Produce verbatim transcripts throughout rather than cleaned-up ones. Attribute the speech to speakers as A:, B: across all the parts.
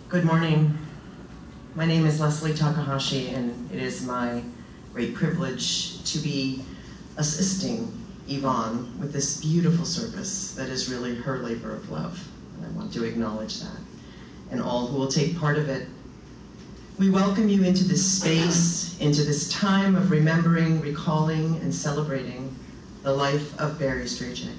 A: Good morning. My name is Leslie Takahashi, and it is my great privilege to be assisting Yvonne with this beautiful service that is really her labor of love. And I want to acknowledge that, and all who will take part of it. We welcome you into this space, into this time of remembering, recalling, and celebrating the life of Barry Strachek.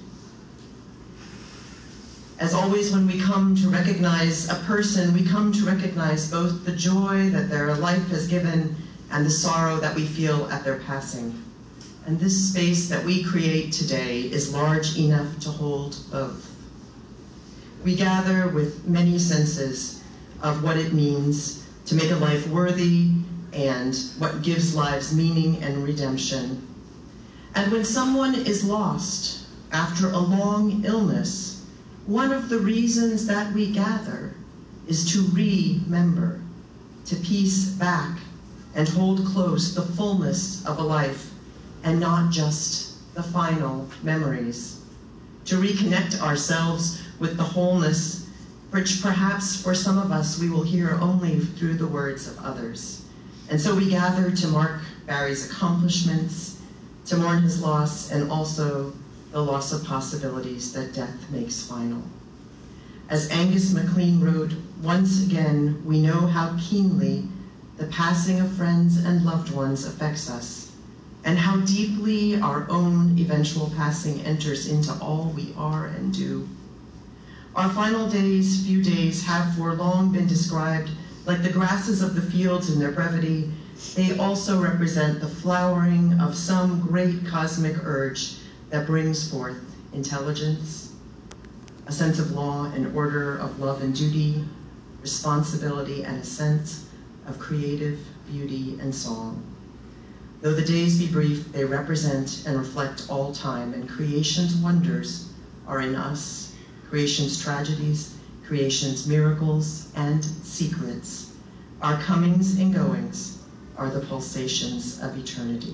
A: As always, when we come to recognize a person, we come to recognize both the joy that their life has given and the sorrow that we feel at their passing. And this space that we create today is large enough to hold both. We gather with many senses of what it means to make a life worthy and what gives lives meaning and redemption. And when someone is lost after a long illness, one of the reasons that we gather is to remember, to piece back and hold close the fullness of a life and not just the final memories, to reconnect ourselves with the wholeness, which perhaps for some of us we will hear only through the words of others. And so we gather to mark Barry's accomplishments, to mourn his loss, and also the loss of possibilities that death makes final. As Angus MacLean wrote, once again, we know how keenly the passing of friends and loved ones affects us, and how deeply our own eventual passing enters into all we are and do. Our final days, few days, have for long been described like the grasses of the fields in their brevity. They also represent the flowering of some great cosmic urge that brings forth intelligence, a sense of law and order, of love and duty, responsibility, and a sense of creative beauty and song. Though the days be brief, they represent and reflect all time, and creation's wonders are in us, creation's tragedies, creation's miracles and secrets. Our comings and goings are the pulsations of eternity.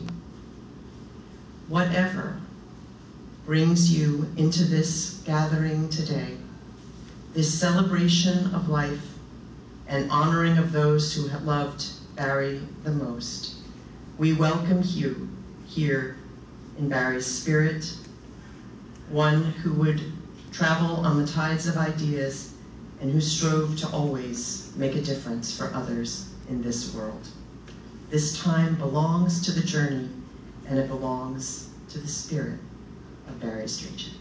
A: Whatever brings you into this gathering today, this celebration of life and honoring of those who have loved Barry the most, we welcome you here in Barry's spirit, one who would travel on the tides of ideas and who strove to always make a difference for others in this world. This time belongs to the journey, and it belongs to the spirit of Barry Strachek.